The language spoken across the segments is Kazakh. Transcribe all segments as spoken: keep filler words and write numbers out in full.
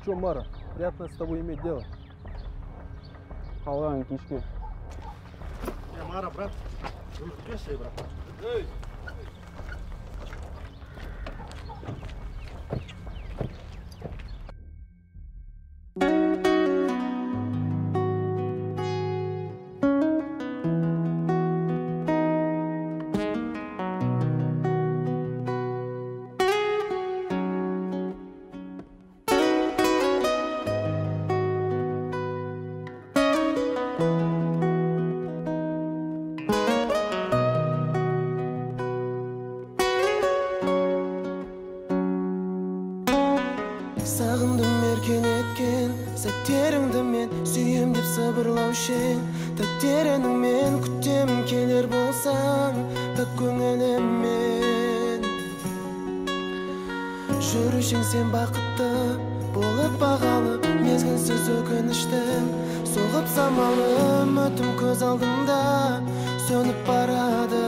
чё, Мара? Приятно с тобой иметь дело. Қалған кешке. Я, Мара, брат. Где ты, брат? Эй! Сағындым еркен еткен сәттеріңді мен сүйем деп сыбырлаушы ең. Тәттеріңмен күтем келер болсаң так көңіліммен. Жүрушің сен бақытты болып бағалы, мезгілсіз өкініштің соғып самалым, өтім көз алдымда сөніп барады.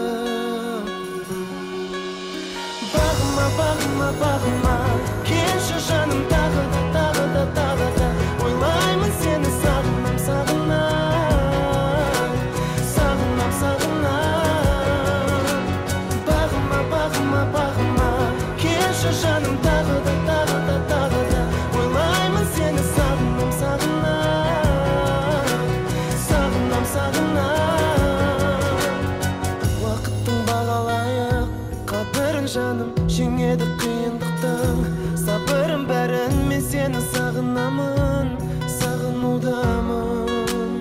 Бағыма, бағыма, бағыма, келші жаным тағы да, тағы да, тағы да. Ойлаймын сені сағынам, сағынам, сағынам, сағынам. Бағыма, бағыма, бағыма, келші жаным тағы да, тағы да, тағы да. Ойлаймын сені сағынам, сағынам, сағынам, сағынам. Уақыттың бағалайық қадірін жаным, жеңеді қиындықтың сабырым бәрін. Мен сені сағынамын, сағынудамын.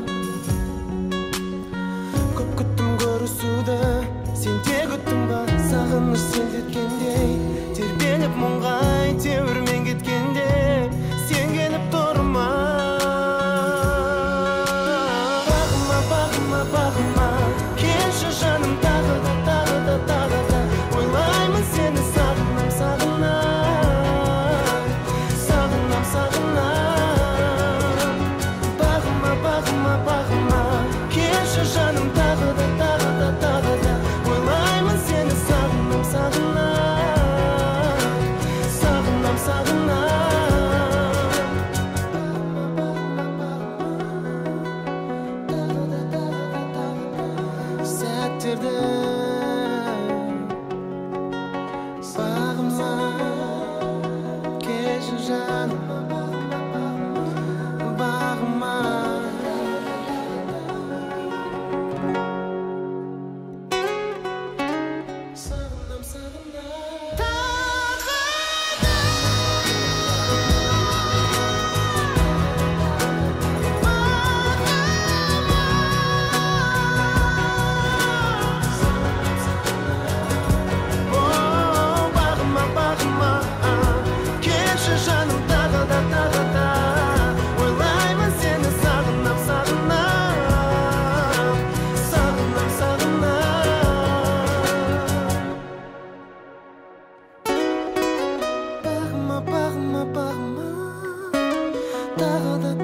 Көп күттім көрісуді, сен де күттің ба? Сағыныш селдеткендей тербеліп мұңға темірмен кеткенде сен келіп тұрма. Бағыма, бағыма, бағыма, келші жаным тағы да, тағы да, тағы да. Ойлаймын сені сағынам, сағынам, сағынам, сағынам. Бағыма, бағыма, бағыма, келші жаным тағы да, тағы да, тағы да. Ойлаймын сені сағынам, сағынам, сағынам, сағынам. Сәттерді бағыма, келші жаным, бағыма. Сағынам, сағынам. Бағыма, бағыма, келші жаным тағы да, тағы да. Ойлаймын сені сағынам, сағынам, сағынам, сағынам. Бағыма, бағыма, бағыма, тағы да,